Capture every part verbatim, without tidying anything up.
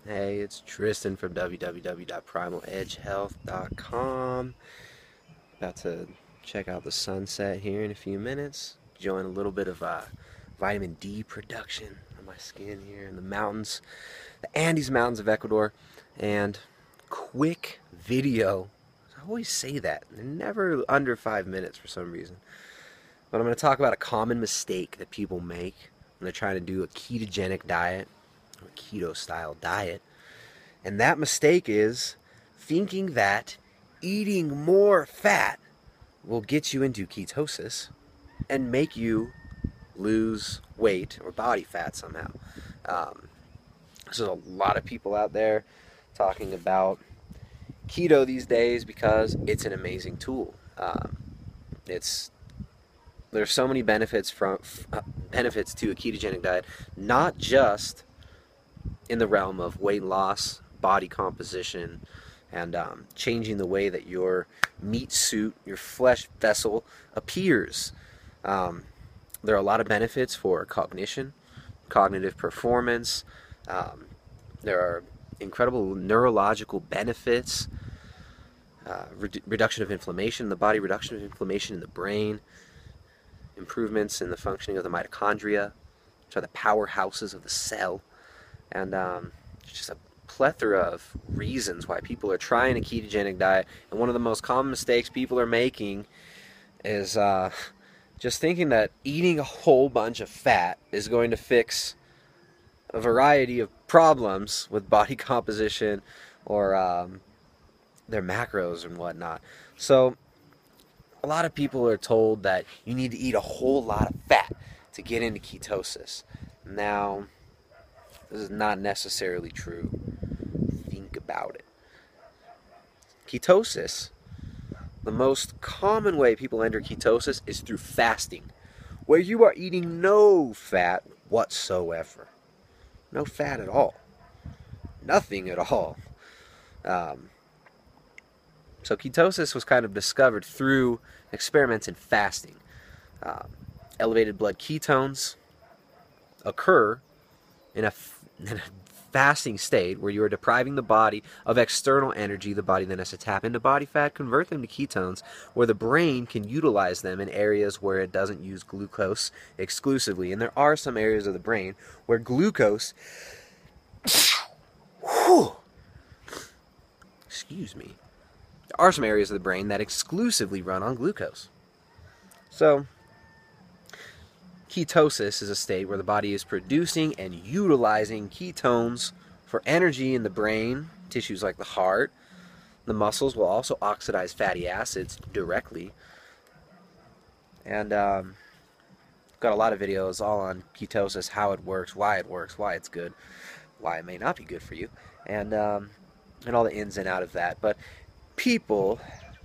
Hey, it's Tristan from w w w dot primal edge health dot com. About to check out the sunset here in a few minutes. Enjoying a little bit of uh, vitamin D production on my skin here in the mountains, the Andes Mountains of Ecuador. And quick video. I always say that. They're never under five minutes for some reason. But I'm going to talk about a common mistake that people make when they're trying to do a ketogenic diet or a keto style diet. And that mistake is thinking that eating more fat will get you into ketosis and make you lose weight or body fat somehow. Um, there's a lot of people out there talking about keto these days because it's an amazing tool. Um, it's there's so many benefits from uh, benefits to a ketogenic diet, not just in the realm of weight loss, body composition, and um, changing the way that your meat suit, your flesh vessel appears. Um, there are a lot of benefits for cognition, cognitive performance. Um, there are incredible neurological benefits, uh, redu- reduction of inflammation in the body, reduction of inflammation in the brain, improvements in the functioning of the mitochondria, which are the powerhouses of the cell, and um, just a plethora of reasons why people are trying a ketogenic diet. And one of the most common mistakes people are making is uh, just thinking that eating a whole bunch of fat is going to fix a variety of problems with body composition or um, their macros and whatnot. So a lot of people are told that you need to eat a whole lot of fat to get into ketosis. Now, this is not necessarily true. Think about it. Ketosis, the most common way people enter ketosis is through fasting, where you are eating no fat whatsoever. No fat at all. Nothing at all. Um, so ketosis was kind of discovered through experiments in fasting. Um, elevated blood ketones occur in a, in a fasting state where you are depriving the body of external energy. The body then has to tap into body fat, convert them to ketones, where the brain can utilize them in areas where it doesn't use glucose exclusively. And there are some areas of the brain where glucose, whew, excuse me, there are some areas of the brain that exclusively run on glucose. So ketosis is a state where the body is producing and utilizing ketones for energy in the brain, tissues like the heart. The muscles will also oxidize fatty acids directly. And um, got a lot of videos all on ketosis, how it works, why it works, why it's good, why it may not be good for you, and um, and all the ins and out of that. But people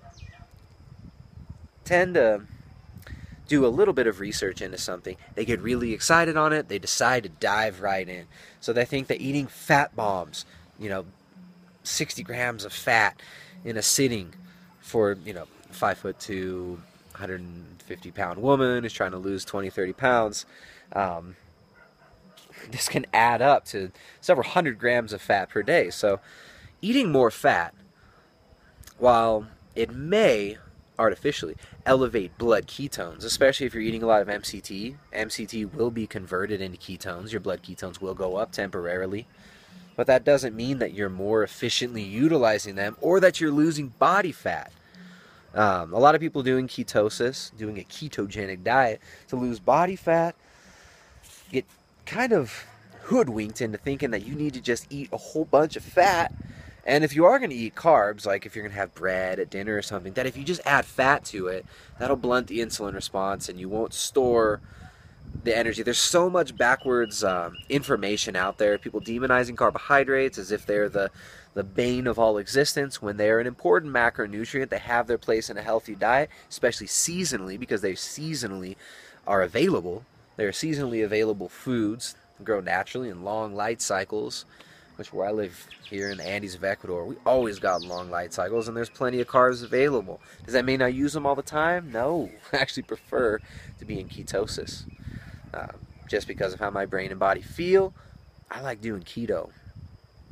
tend to do a little bit of research into something, they get really excited on it, they decide to dive right in. So they think that eating fat bombs, you know, sixty grams of fat in a sitting for, you know, five foot two, one hundred fifty pound woman who's trying to lose twenty, thirty pounds, um, this can add up to several hundred grams of fat per day. So eating more fat, while it may artificially elevate blood ketones, especially if you're eating a lot of M C T. M C T will be converted into ketones. Your blood ketones will go up temporarily, but that doesn't mean that you're more efficiently utilizing them or that you're losing body fat. Um, a lot of people doing ketosis, doing a ketogenic diet to lose body fat, get kind of hoodwinked into thinking that you need to just eat a whole bunch of fat. And if you are going to eat carbs, like if you're going to have bread at dinner or something, that if you just add fat to it, that'll blunt the insulin response and you won't store the energy. There's so much backwards um, information out there. People demonizing carbohydrates as if they're the, the bane of all existence, when they are an important macronutrient. They have their place in a healthy diet, especially seasonally, because they seasonally are available. They're seasonally available foods, grow naturally in long light cycles, which where I live here in the Andes of Ecuador, we always got long light cycles and there's plenty of carbs available. Does that mean I use them all the time? No. I actually prefer to be in ketosis. Uh, just because of how my brain and body feel, I like doing keto.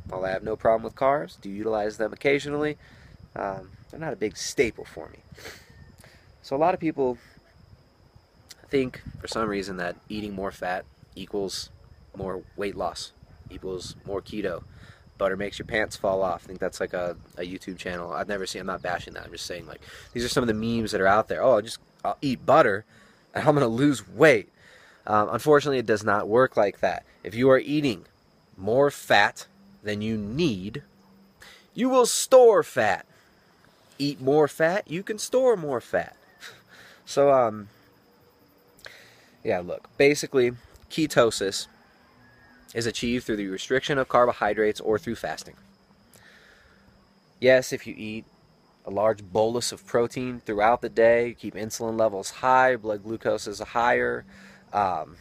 while I have no problem with carbs, do utilize them occasionally, um, they're not a big staple for me. So a lot of people think, for some reason, that eating more fat equals more weight loss, equals more keto. Butter makes your pants fall off. I think that's like a, a YouTube channel. I've never seen, I'm not bashing that. I'm just saying, like, these are some of the memes that are out there. Oh, I'll just, I'll eat butter and I'm going to lose weight. Um, unfortunately, it does not work like that. If you are eating more fat than you need, you will store fat. Eat more fat, you can store more fat. So, um, yeah, look, basically, ketosis is achieved through the restriction of carbohydrates or through fasting. Yes, if you eat a large bolus of protein throughout the day, you keep insulin levels high, blood glucose is higher, um,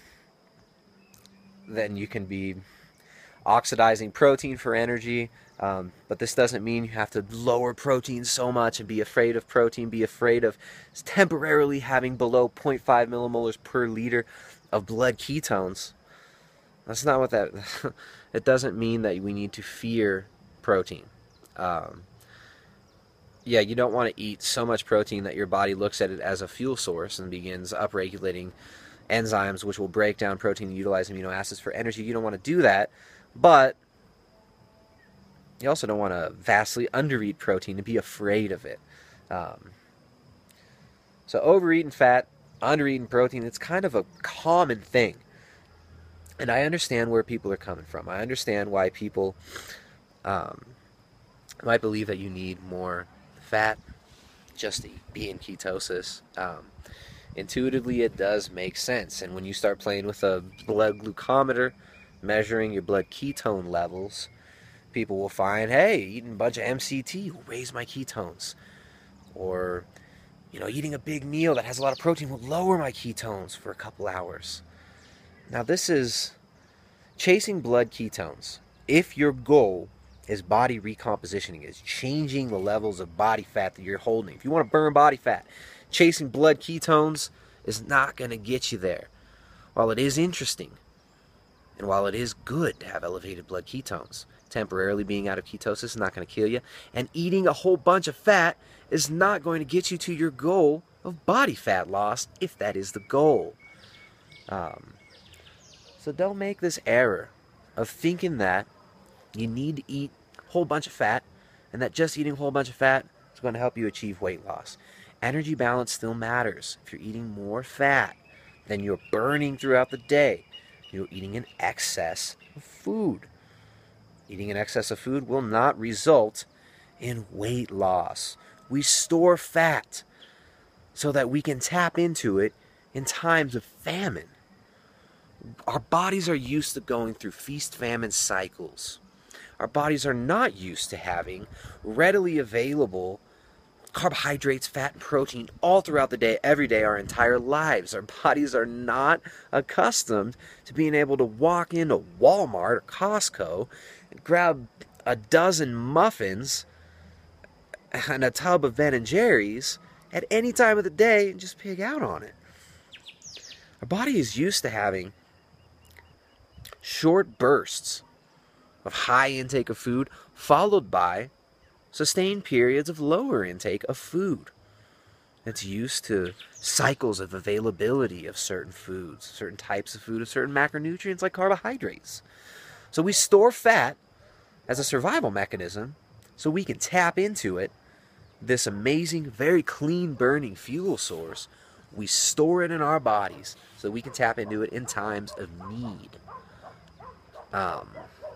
then you can be oxidizing protein for energy. Um, but this doesn't mean you have to lower protein so much and be afraid of protein, be afraid of temporarily having below zero point five millimolars per liter of blood ketones. That's not what that, it doesn't mean that we need to fear protein. Um, yeah, you don't want to eat so much protein that your body looks at it as a fuel source and begins upregulating enzymes which will break down protein and utilize amino acids for energy. You don't want to do that, but you also don't want to vastly undereat protein and be afraid of it. Um, so overeating fat, undereating protein, it's kind of a common thing. And I understand where people are coming from. I understand why people um, might believe that you need more fat just to be in ketosis. Um, intuitively, it does make sense. And when you start playing with a blood glucometer, measuring your blood ketone levels, people will find, hey, eating a bunch of M C T will raise my ketones. Or, you know, eating a big meal that has a lot of protein will lower my ketones for a couple hours. Now, this is chasing blood ketones. If your goal is body recompositioning, is changing the levels of body fat that you're holding, if you want to burn body fat, chasing blood ketones is not going to get you there. While it is interesting, and while it is good to have elevated blood ketones, temporarily being out of ketosis is not going to kill you, and eating a whole bunch of fat is not going to get you to your goal of body fat loss, if that is the goal. Um, so don't make this error of thinking that you need to eat a whole bunch of fat, and that just eating a whole bunch of fat is going to help you achieve weight loss. Energy balance still matters. If you're eating more fat than you're burning throughout the day, you're eating an excess of food. Eating an excess of food will not result in weight loss. We store fat so that we can tap into it in times of famine. Our bodies are used to going through feast-famine cycles. Our bodies are not used to having readily available carbohydrates, fat, and protein all throughout the day, every day, our entire lives. Our bodies are not accustomed to being able to walk into Walmart or Costco and grab a dozen muffins and a tub of Ben and Jerry's at any time of the day and just pig out on it. Our body is used to having short bursts of high intake of food followed by sustained periods of lower intake of food. It's used to cycles of availability of certain foods, certain types of food, of certain macronutrients like carbohydrates. So we store fat as a survival mechanism so we can tap into it, this amazing, very clean burning fuel source. We store it in our bodies so we can tap into it in times of need. Um,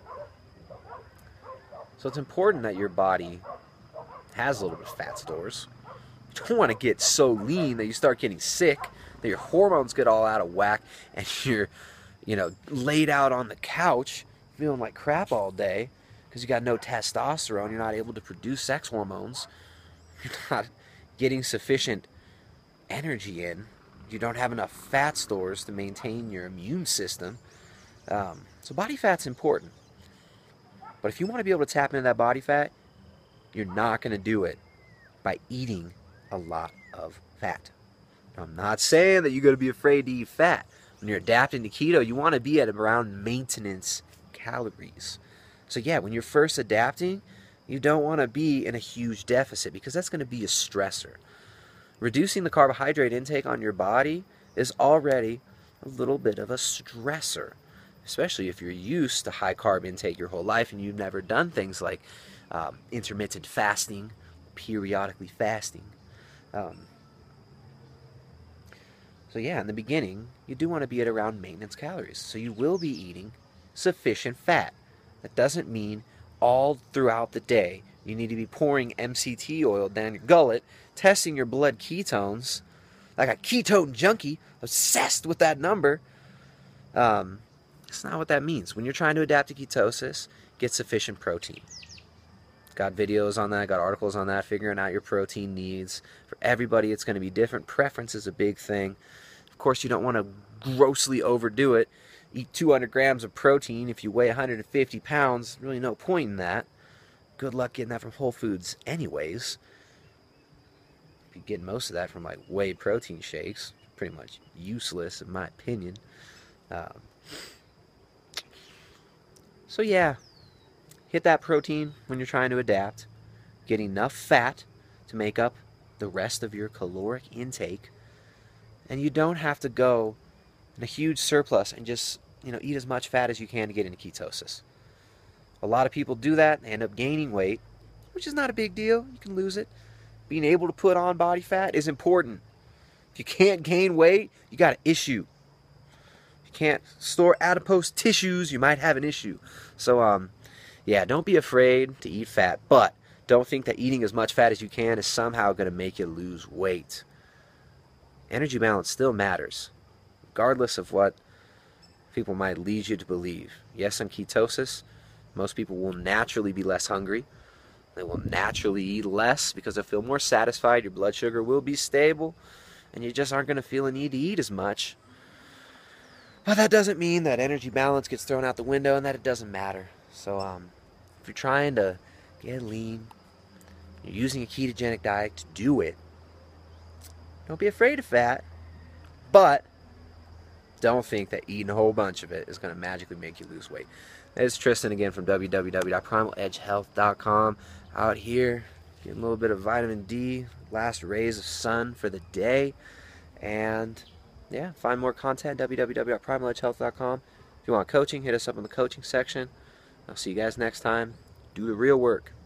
so it's important that your body has a little bit of fat stores. You don't want to get so lean that you start getting sick, that your hormones get all out of whack, and you're, you know, laid out on the couch feeling like crap all day because you got no testosterone. You're not able to produce sex hormones. You're not getting sufficient energy in. You don't have enough fat stores to maintain your immune system. Um, so body fat's important. But if you want to be able to tap into that body fat, you're not going to do it by eating a lot of fat. Now, I'm not saying that you're going to be afraid to eat fat. When you're adapting to keto, you want to be at around maintenance calories. So yeah, when you're first adapting, you don't want to be in a huge deficit because that's going to be a stressor. Reducing the carbohydrate intake on your body is already a little bit of a stressor, especially if you're used to high carb intake your whole life and you've never done things like um, intermittent fasting, periodically fasting. Um, so yeah, in the beginning, you do want to be at around maintenance calories. So you will be eating sufficient fat. That doesn't mean all throughout the day you need to be pouring M C T oil down your gullet, testing your blood ketones like a ketone junkie, obsessed with that number. Um, that's not what that means. When you're trying to adapt to ketosis, get sufficient protein. Got videos on that, got articles on that, figuring out your protein needs. For everybody, it's going to be different. Preference is a big thing. Of course, you don't want to grossly overdo it. Eat two hundred grams of protein if you weigh one hundred fifty pounds. Really no point in that. Good luck getting that from Whole Foods anyways. If you get most of that from like whey protein shakes, pretty much useless in my opinion. Um, so yeah, hit that protein when you're trying to adapt. Get enough fat to make up the rest of your caloric intake. And you don't have to go in a huge surplus and just, you know, eat as much fat as you can to get into ketosis. A lot of people do that and end up gaining weight, which is not a big deal. You can lose it. Being able to put on body fat is important. If you can't gain weight, you got an issue. If you can't store adipose tissues, you might have an issue. So, um, yeah, don't be afraid to eat fat, but don't think that eating as much fat as you can is somehow going to make you lose weight. Energy balance still matters, regardless of what people might lead you to believe. Yes, in ketosis, most people will naturally be less hungry. They will naturally eat less because they'll feel more satisfied. Your blood sugar will be stable, and you just aren't going to feel a need to eat as much. But that doesn't mean that energy balance gets thrown out the window and that it doesn't matter. So um, if you're trying to get lean, you're using a ketogenic diet to do it, don't be afraid of fat, but don't think that eating a whole bunch of it is going to magically make you lose weight. It's Tristan again from w w w dot primal edge health dot com. Out here, getting a little bit of vitamin D, last rays of sun for the day. And yeah, find more content at w w w dot primal edge health dot com. If you want coaching, hit us up in the coaching section. I'll see you guys next time. Do the real work.